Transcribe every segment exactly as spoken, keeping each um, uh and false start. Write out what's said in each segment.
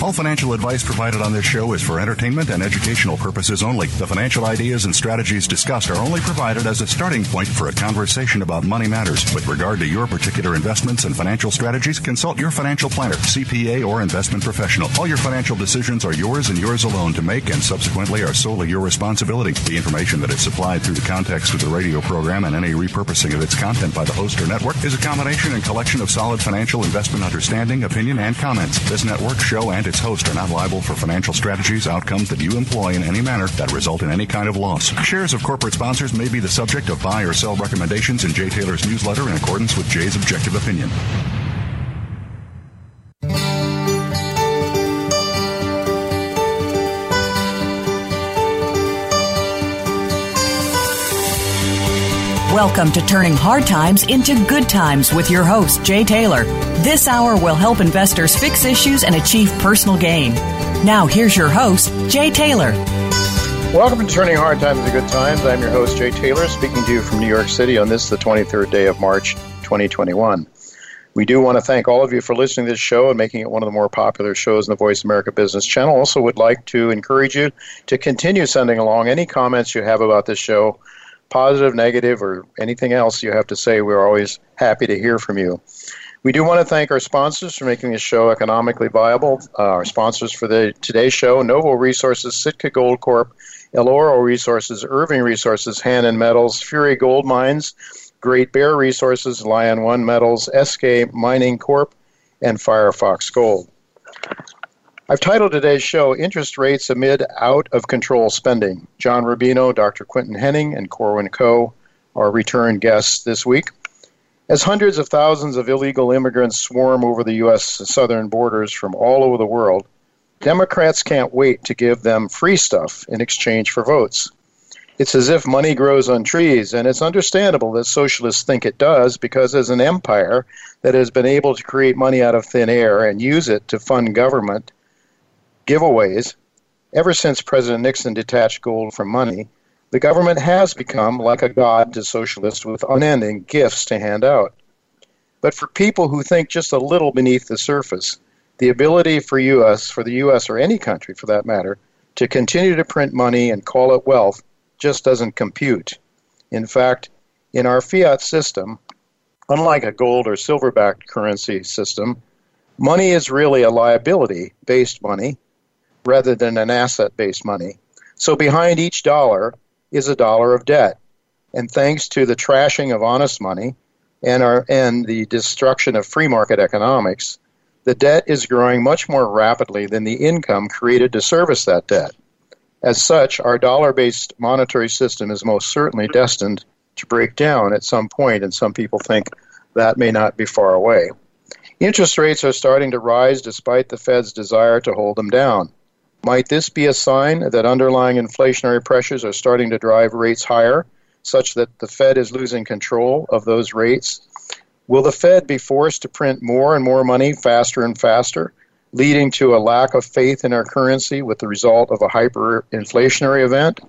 All financial advice provided on this show is for entertainment and educational purposes only. The financial ideas and strategies discussed are only provided as a starting point for a conversation about money matters. With regard to your particular investments and financial strategies, consult your financial planner, C P A, or investment professional. All your financial decisions are yours and yours alone to make, and subsequently are solely your responsibility. The information that is supplied through the context of the radio program and any repurposing of its content by the host or network is a combination and collection of solid financial investment understanding, opinion, and comments. This network, show, and its host are not liable for financial strategies, outcomes that you employ in any manner that result in any kind of loss. Shares of corporate sponsors may be the subject of buy or sell recommendations in Jay Taylor's newsletter in accordance with Jay's objective opinion. Welcome to Turning Hard Times into Good Times with your host, Jay Taylor. This hour will help investors fix issues and achieve personal gain. Now, here's your host, Jay Taylor. Welcome to Turning Hard Times into Good Times. I'm your host, Jay Taylor, speaking to you from New York City on this, the twenty-third day of March, twenty twenty-one. We do want to thank all of you for listening to this show and making it one of the more popular shows in the Voice America Business Channel. Also would like to encourage you to continue sending along any comments you have about this show, positive, negative, or anything else you have to say. We're always happy to hear from you. We do want to thank our sponsors for making this show economically viable. Uh, our sponsors for the today's show: Novo Resources, Sitka Gold Corp, El Oro Resources, Irving Resources, Hannon Metals, Fury Gold Mines, Great Bear Resources, Lion One Metals, S K Mining Corp, and Firefox Gold. I've titled today's show, Interest Rates Amid Out-of-Control Spending. John Rubino, Doctor Quentin Henning, and Corwin Coe are return guests this week. As hundreds of thousands of illegal immigrants swarm over the U S southern borders from all over the world, Democrats can't wait to give them free stuff in exchange for votes. It's as if money grows on trees, and it's understandable that socialists think it does, because as an empire that has been able to create money out of thin air and use it to fund government giveaways, ever since President Nixon detached gold from money, the government has become like a god to socialists with unending gifts to hand out. But for people who think just a little beneath the surface, the ability for U S, for the U S or any country for that matter, to continue to print money and call it wealth just doesn't compute. In fact, in our fiat system, unlike a gold or silver-backed currency system, money is really a liability-based money rather than an asset-based money. So behind each dollar is a dollar of debt. And thanks to the trashing of honest money and our and the destruction of free market economics, the debt is growing much more rapidly than the income created to service that debt. As such, our dollar-based monetary system is most certainly destined to break down at some point, and some people think that may not be far away. Interest rates are starting to rise despite the Fed's desire to hold them down. Might this be a sign that underlying inflationary pressures are starting to drive rates higher, such that the Fed is losing control of those rates? Will the Fed be forced to print more and more money faster and faster, leading to a lack of faith in our currency with the result of a hyperinflationary event?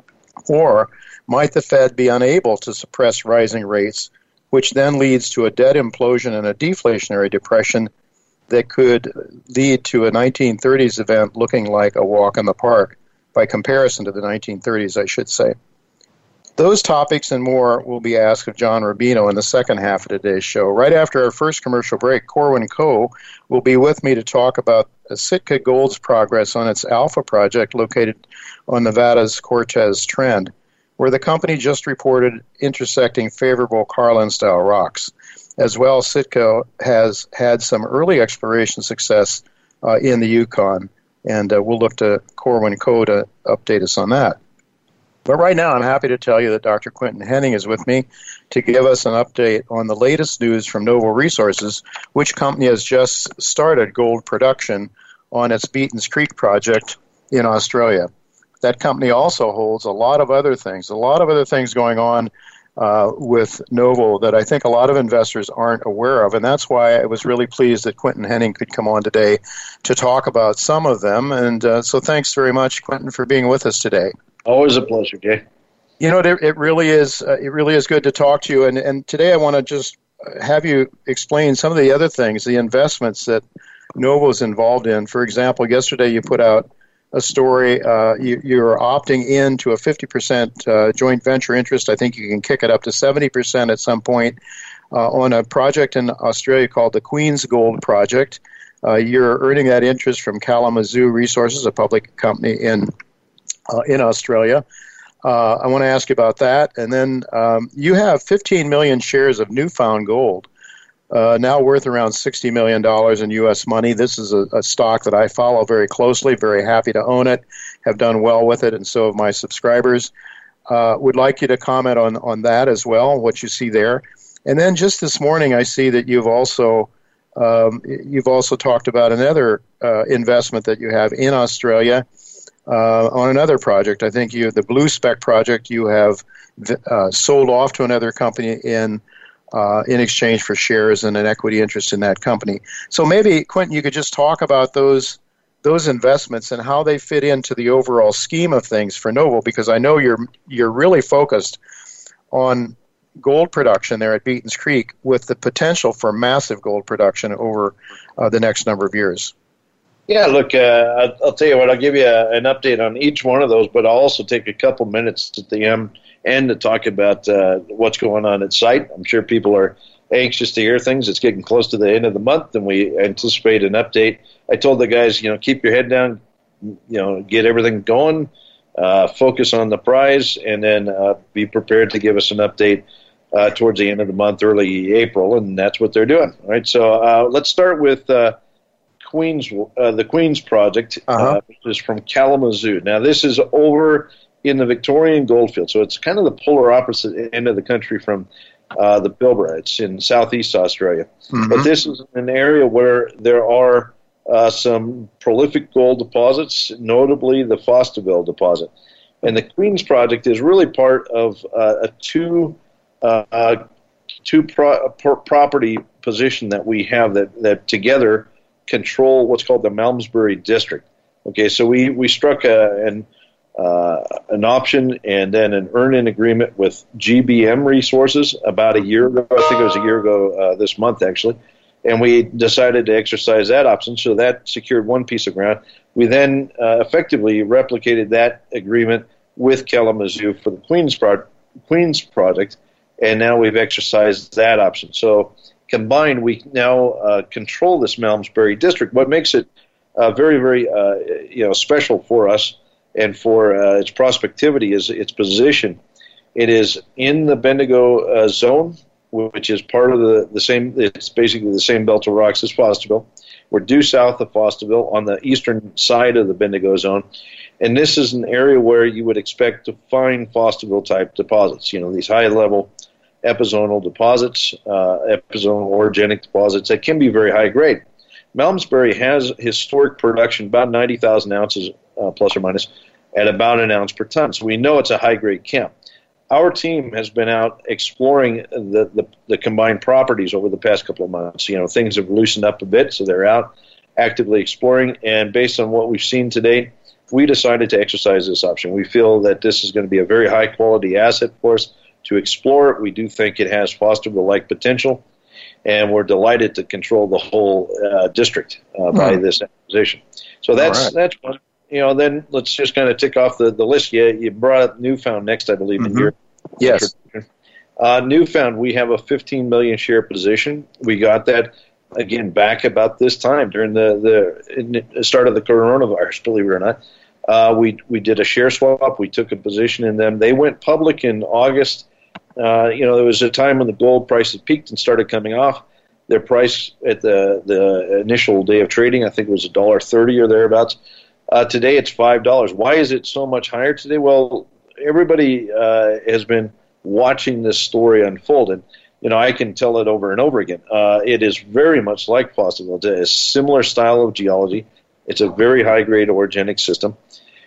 Or might the Fed be unable to suppress rising rates, which then leads to a debt implosion and a deflationary depression that could lead to a nineteen thirties event looking like a walk in the park, by comparison to the nineteen thirties, I should say. Those topics and more will be asked of John Rubino in the second half of today's show. Right after our first commercial break, Corwin Coe will be with me to talk about Sitka Gold's progress on its Alpha project located on Nevada's Cortez Trend, where the company just reported intersecting favorable Carlin-style rocks. As well, Sitka has had some early exploration success uh, in the Yukon, and uh, we'll look to Corwin Coe to update us on that. But right now, I'm happy to tell you that Doctor Quentin Henning is with me to give us an update on the latest news from Novo Resources, which company has just started gold production on its Beaton's Creek project in Australia. That company also holds a lot of other things, a lot of other things going on uh, with Novo that I think a lot of investors aren't aware of. And that's why I was really pleased that Quentin Henning could come on today to talk about some of them. And uh, so thanks very much, Quentin, for being with us today. Always a pleasure, Jay. You know, it, it really is. Uh, it really is good to talk to you. And, and today I want to just have you explain some of the other things, the investments that Novo's involved in. For example, yesterday you put out a story. Uh, you, you're opting in to a fifty percent uh, joint venture interest. I think you can kick it up to seventy percent at some point uh, on a project in Australia called the Queen's Gold Project. Uh, you're earning that interest from Kalamazoo Resources, a public company in uh, in Australia. Uh, I want to ask you about that. And then um, you have fifteen million shares of Newfound Gold, uh, now worth around sixty million dollars in U S money. This is a, a stock that I follow very closely, very happy to own it, have done well with it, and so have my subscribers. Uh, would like you to comment on, on that as well, what you see there. And then just this morning, I see that you've also um, you've also talked about another uh, investment that you have in Australia uh, on another project. I think you the Blue Spec project you have uh, sold off to another company in uh, in exchange for shares and an equity interest in that company. So maybe, Quentin, you could just talk about those those investments and how they fit into the overall scheme of things for Novo, because I know you're you're really focused on gold production there at Beaton's Creek with the potential for massive gold production over uh, the next number of years. Yeah, look, uh, I'll, I'll tell you what, I'll give you a, an update on each one of those, but I'll also take a couple minutes at the end, end to talk about uh, what's going on at site. I'm sure people are anxious to hear things. It's getting close to the end of the month, and we anticipate an update. I told the guys, you know, keep your head down, you know, get everything going, uh, focus on the prize, and then uh, be prepared to give us an update Uh, towards the end of the month, early April, and that's what they're doing. All right, so uh, let's start with uh, Queens, uh, the Queens Project, uh-huh. uh, which is from Kalamazoo. Now, this is over in the Victorian Goldfield, so it's kind of the polar opposite end of the country from uh, the Pilbara. It's in southeast Australia, mm-hmm. but this is an area where there are uh, some prolific gold deposits, notably the Fosterville deposit, and the Queens Project is really part of uh, a two. Uh, two pro- pro- property position that we have that, that together control what's called the Malmesbury District. Okay, so we, we struck a, an uh, an option and then an earn-in agreement with G B M Resources about a year ago. I think it was a year ago uh, this month, actually. And we decided to exercise that option, so that secured one piece of ground. We then uh, effectively replicated that agreement with Kalamazoo for the Queens, Pro- Queens Project, and now we've exercised that option. So combined, we now uh, control this Malmesbury District. What makes it uh, very, very uh, you know special for us and for uh, its prospectivity is its position. It is in the Bendigo uh, zone, which is part of the, the same, it's basically the same belt of rocks as Fosterville. We're due south of Fosterville on the eastern side of the Bendigo zone. And this is an area where you would expect to find Fosterville-type deposits, you know, these high-level epizonal deposits, uh, epizonal orogenic deposits that can be very high-grade. Malmesbury has historic production, about ninety thousand ounces, uh, plus or minus, at about an ounce per ton. So we know it's a high-grade camp. Our team has been out exploring the, the, the combined properties over the past couple of months. You know, things have loosened up a bit, so they're out actively exploring. And based on what we've seen today, we decided to exercise this option. We feel that this is going to be a very high-quality asset for us to explore it. We do think it has Fosterville-like potential, and we're delighted to control the whole uh, district uh, by hmm. this acquisition. So that's right. that's one. You know, then let's just kind of tick off the, the list. You, you brought up Newfound next, I believe, mm-hmm. in your yes. Uh, Newfound, we have a fifteen million share position. We got that, again, back about this time during the, the, the start of the coronavirus, believe it or not. Uh, we we did a share swap. We took a position in them. They went public in August. Uh, you know, there was a time when the gold prices peaked and started coming off. Their price at the, the initial day of trading, I think it was one dollar thirty or thereabouts. Uh, today it's five dollars. Why is it so much higher today? Well, everybody uh, has been watching this story unfold, and you know I can tell it over and over again. Uh, it is very much like Fosterville. It's a similar style of geology. It's a very high-grade orogenic system,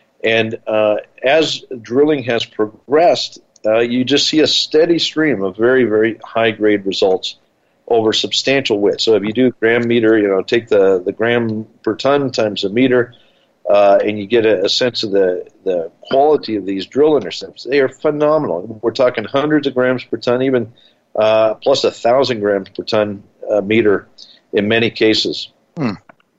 and uh, as drilling has progressed, uh, you just see a steady stream of very, very high-grade results over substantial width. So if you do gram meter, you know, take the, the gram per ton times the meter. Uh, and you get a, a sense of the, the quality of these drill intercepts. They are phenomenal. We're talking hundreds of grams per ton, even uh, plus a thousand grams per ton uh, meter in many cases. Hmm.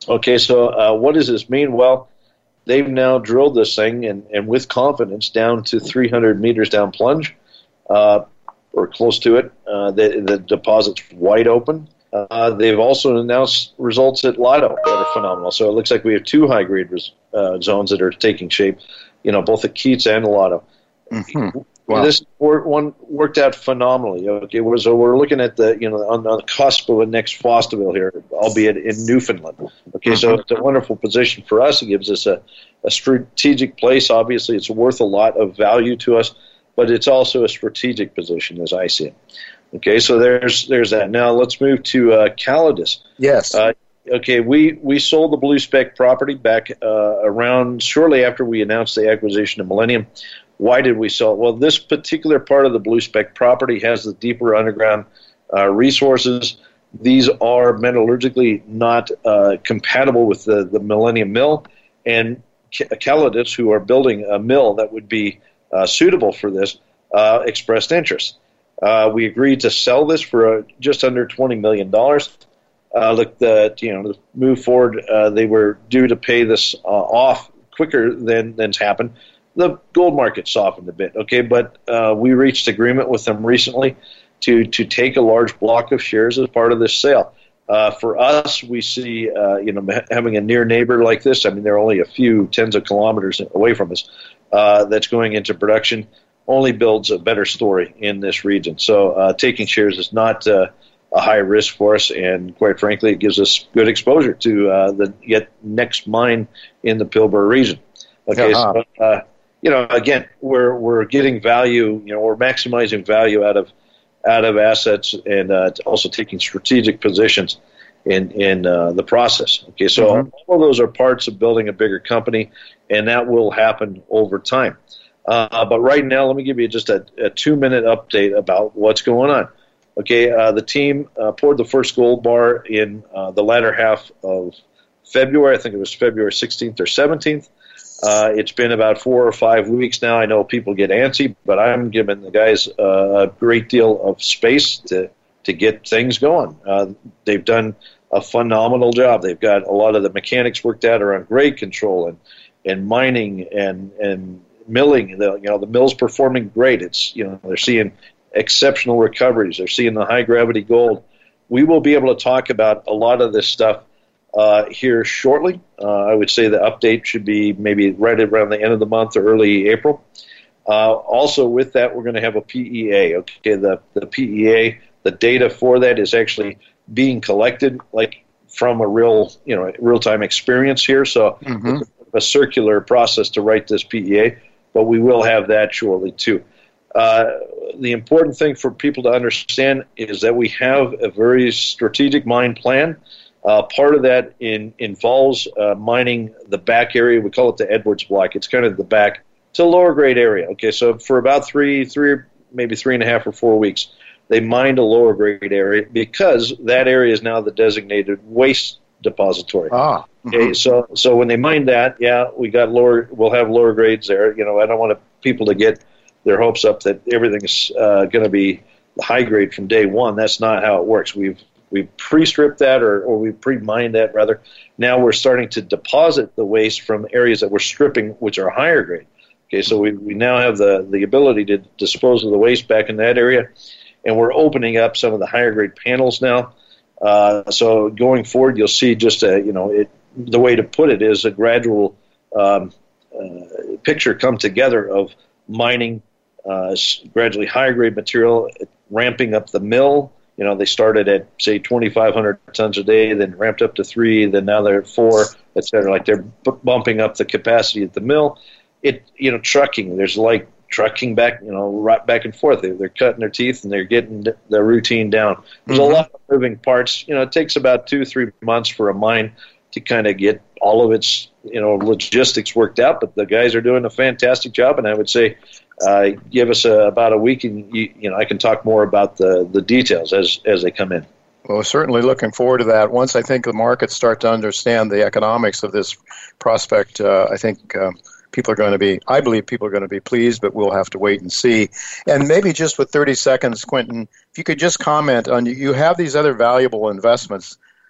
Okay, so uh, what does this mean? Well, they've now drilled this thing, and, and with confidence, down to three hundred meters down plunge, uh, or close to it. Uh, the, the deposit's wide open. Uh, they've also announced results at Lido that are phenomenal. So it looks like we have two high-grade res- uh, zones that are taking shape, you know, both at Keats and Lido. Mm-hmm. Wow. This one worked out phenomenally. Okay, so we're looking at the, you know, on, on the cusp of the next Fosterville here, albeit in Newfoundland. Okay, mm-hmm. So it's a wonderful position for us. It gives us a, a strategic place. Obviously, it's worth a lot of value to us, but it's also a strategic position as I see it. Okay, so there's there's that. Now let's move to uh, Calidus. Yes. Uh, okay, we, we sold the Blue Spec property back uh, around shortly after we announced the acquisition of Millennium. Why did we sell it? Well, this particular part of the Blue Spec property has the deeper underground uh, resources. These are metallurgically not uh, compatible with the, the Millennium Mill, and Calidus, who are building a mill that would be uh, suitable for this, uh, expressed interest. Uh, we agreed to sell this for uh, just under twenty million dollars. Uh, look, the, you know, to move forward, uh, they were due to pay this uh, off quicker than than's happened. The gold market softened a bit, okay, but uh, we reached agreement with them recently to to take a large block of shares as part of this sale. Uh, for us, we see, uh, you know, having a near neighbor like this. I mean, they're only a few tens of kilometers away from us. Uh, that's going into production only builds a better story in this region. So, uh, taking shares is not uh, a high risk for us, and quite frankly, it gives us good exposure to uh, the yet next mine in the Pilbara region. Okay, uh-huh. so. Uh, You know, again, we're we're getting value. You know, we're maximizing value out of out of assets, and uh, also taking strategic positions in in uh, the process. Okay, so mm-hmm. all of those are parts of building a bigger company, and that will happen over time. Uh, but right now, let me give you just a, a two minute update about what's going on. Okay, uh, the team uh, poured the first gold bar in uh, the latter half of February. I think it was February sixteenth or seventeenth. Uh, it's been about four or five weeks now. I know people get antsy, but I'm giving the guys uh, a great deal of space to, to get things going. Uh, they've done a phenomenal job. They've got a lot of the mechanics worked out around grade control and, and mining and, and milling. The, you know, the mill's performing great. It's, you know, they're seeing exceptional recoveries. They're seeing the high gravity gold. We will be able to talk about a lot of this stuff Uh, here shortly. Uh, I would say the update should be maybe right around the end of the month or early April. Uh, also with that, we're going to have a P E A. Okay, the, the P E A, the data for that is actually being collected like from a real, you know, real-time experience here. So mm-hmm. it's a circular process to write this P E A, but we will have that shortly too. Uh, the important thing for people to understand is that we have a very strategic mine plan. Uh, part of that in, involves uh, mining the back area. We call it the Edwards Block. It's kind of the back. It's a lower grade area. Okay, so for about three, three, maybe three and a half or four weeks, they mined a lower grade area because that area is now the designated waste depository. Ah. Mm-hmm. Okay, so so when they mined that, yeah, we got lower. We'll have lower grades there. You know, I don't want people to get their hopes up that everything's uh, going to be high grade from day one. That's not how it works. We've We've pre-stripped that, or, or we've pre-mined that, rather. Now we're starting to deposit the waste from areas that we're stripping, which are higher grade. Okay, so we, we now have the, the ability to dispose of the waste back in that area, and we're opening up some of the higher grade panels now. Uh, so going forward, you'll see just a, you know, it, the way to put it is a gradual um, uh, picture come together of mining uh, gradually higher grade material, ramping up the mill. You know, they started at, say, twenty-five hundred tons a day, then ramped up to three, then now they're at four, et cetera. Like they're b- bumping up the capacity at the mill. It, you know, trucking, there's like trucking back, you know, right back and forth. They're, they're cutting their teeth and they're getting their routine down. There's mm-hmm. a lot of moving parts. You know, it takes about two, three months for a mine to kind of get all of its, you know, logistics worked out. But the guys are doing a fantastic job, and I would say, Uh, give us a, about a week, and you, you know I can talk more about the, the details as as they come in. Well, certainly looking forward to that. Once I think the markets start to understand the economics of this prospect, uh, I think um, people are going to be, I believe people are going to be pleased, but we'll have to wait and see. And maybe just with thirty seconds, Quentin, if you could just comment on, you have these other valuable investments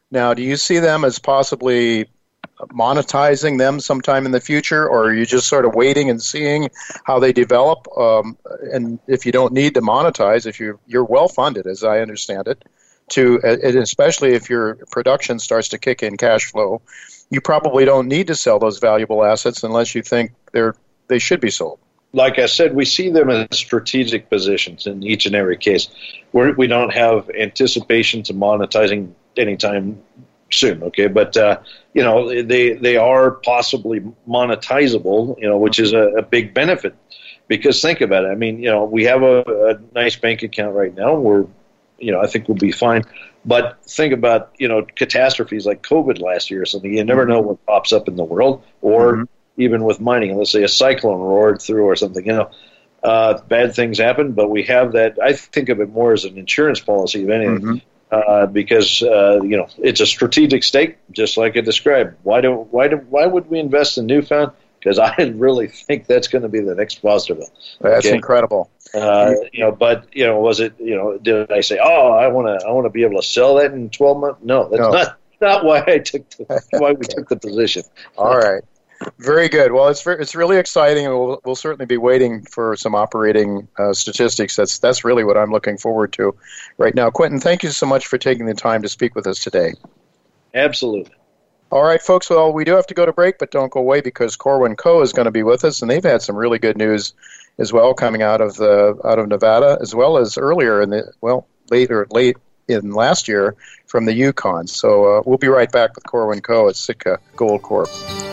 Now, do you see them as possibly monetizing them sometime in the future, or are you just sort of waiting and seeing how they develop? Um, and if you don't need to monetize, if you're, you're well-funded, as I understand it, to and especially if your production starts to kick in cash flow, you probably don't need to sell those valuable assets unless you think they're they should be sold. Like I said, we see them as strategic positions in each and every case. We're, we don't have anticipation to monetizing anytime soon, okay? But, uh, you know, they they are possibly monetizable, you know, which is a, a big benefit. Because think about it. I mean, you know, we have a, a nice bank account right now. We're, you know, I think we'll be fine. But think about, you know, catastrophes like COVID last year or something. You never know what pops up in the world, or mm-hmm. even with mining. Let's say a cyclone roared through or something. You know, uh, bad things happen. But we have that. I think of it more as an insurance policy, if anything, mm-hmm. uh, because uh, you know, it's a strategic stake, just like I described. Why do why do why would we invest in Newfound? Because I really think that's going to be the next Fosterville. That's okay? Incredible. Uh, you know, but you know, was it? You know, did I say, "Oh, I want to, I want to be able to sell that in twelve months"? No, that's no. not not why I took the, why we took the position. All right, very good. Well, it's it's really exciting, and we'll we'll certainly be waiting for some operating uh, statistics. That's that's really what I'm looking forward to right now. Quentin, thank you so much for taking the time to speak with us today. Absolutely. All right, folks, well, we do have to go to break, but don't go away because Corwin Co. is going to be with us, and they've had some really good news as well coming out of the out of Nevada, as well as earlier in the, well, later, late in last year from the Yukon. So uh, we'll be right back with Corwin Co. at Sitka Gold Corp.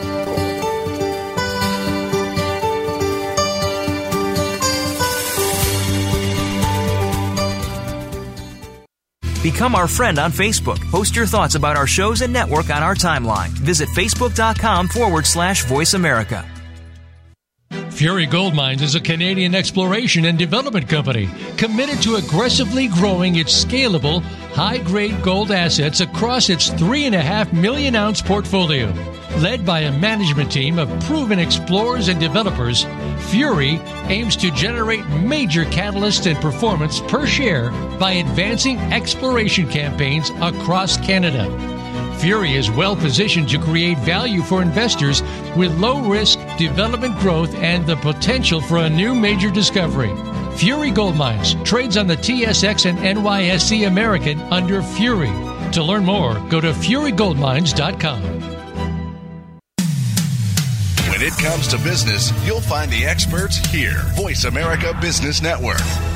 Become our friend on Facebook. Post your thoughts about our shows and network on our timeline. Visit facebook.com forward slash Voice America. Fury Gold Mines is a Canadian exploration and development company committed to aggressively growing its scalable, high-grade gold assets across its three and a half million ounce portfolio. Led by a management team of proven explorers and developers, Fury aims to generate major catalysts and performance per share by advancing exploration campaigns across Canada. Fury is well positioned to create value for investors with low-risk development growth and the potential for a new major discovery. Fury Gold Mines trades on the T S X and N Y S E American under Fury. To learn more, go to fury gold mines dot com. When it comes to business, you'll find the experts here. Voice America Business Network.